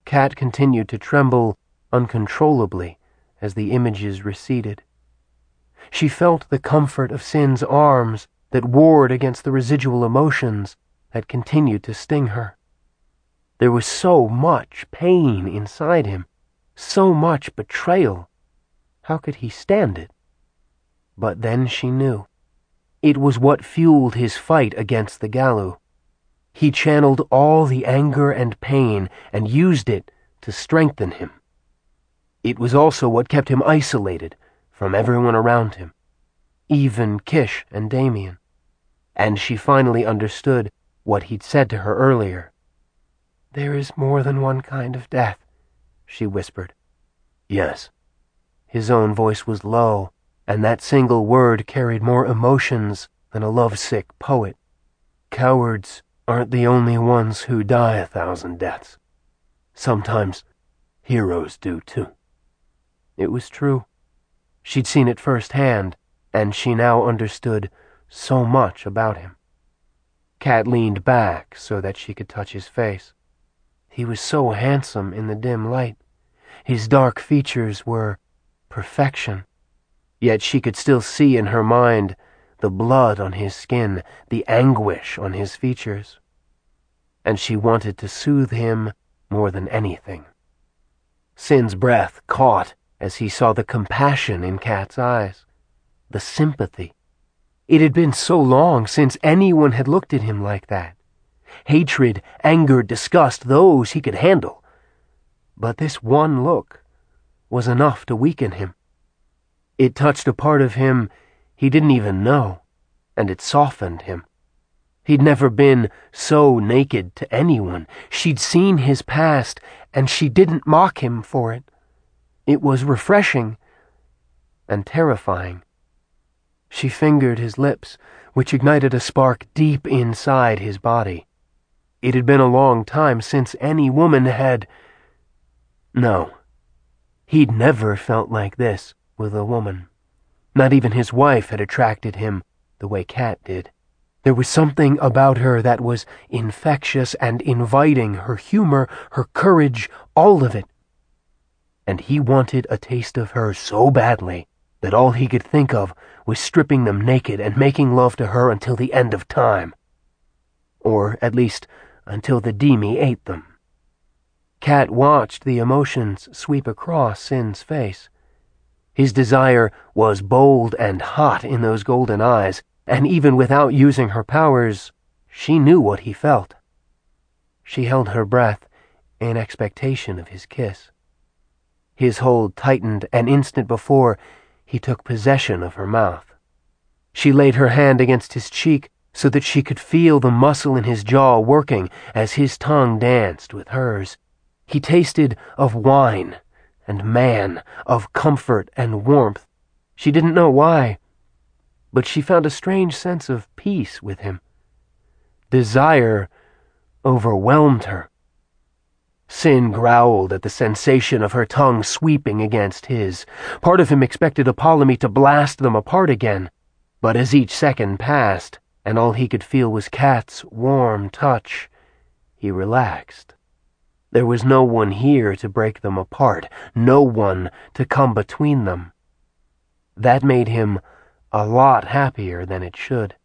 Cat continued to tremble uncontrollably as the images receded. She felt the comfort of Sin's arms that warred against the residual emotions that continued to sting her. There was so much pain inside him, so much betrayal. How could he stand it? But then she knew. It was what fueled his fight against the Galu. He channeled all the anger and pain and used it to strengthen him. It was also what kept him isolated from everyone around him, even Kish and Damien. And she finally understood what he'd said to her earlier. "There is more than one kind of death," she whispered. "Yes." His own voice was low, and that single word carried more emotions than a lovesick poet. "Cowards aren't the only ones who die 1,000 deaths. Sometimes heroes do too." It was true. She'd seen it firsthand, and she now understood so much about him. Cat leaned back so that she could touch his face. He was so handsome in the dim light. His dark features were perfection. Yet she could still see in her mind the blood on his skin, the anguish on his features. And she wanted to soothe him more than anything. Sin's breath caught as he saw the compassion in Cat's eyes, the sympathy. It had been so long since anyone had looked at him like that. Hatred, anger, disgust, those he could handle. But this one look was enough to weaken him. It touched a part of him he didn't even know, and it softened him. He'd never been so naked to anyone. She'd seen his past, and she didn't mock him for it. It was refreshing and terrifying. She fingered his lips, which ignited a spark deep inside his body. It had been a long time since any woman had... No, he'd never felt like this with a woman. Not even his wife had attracted him the way Cat did. There was something about her that was infectious and inviting, her humor, her courage, all of it. And he wanted a taste of her so badly that all he could think of was stripping them naked and making love to her until the end of time. Or, at least, until the Demi ate them. Cat watched the emotions sweep across Sin's face. His desire was bold and hot in those golden eyes, and even without using her powers, she knew what he felt. She held her breath in expectation of his kiss. His hold tightened an instant before he took possession of her mouth. She laid her hand against his cheek so that she could feel the muscle in his jaw working as his tongue danced with hers. He tasted of wine and man, of comfort and warmth. She didn't know why, but she found a strange sense of peace with him. Desire overwhelmed her. Sin growled at the sensation of her tongue sweeping against his. Part of him expected Apollumi to blast them apart again, but as each second passed, and all he could feel was Cat's warm touch, he relaxed. There was no one here to break them apart, no one to come between them. That made him a lot happier than it should.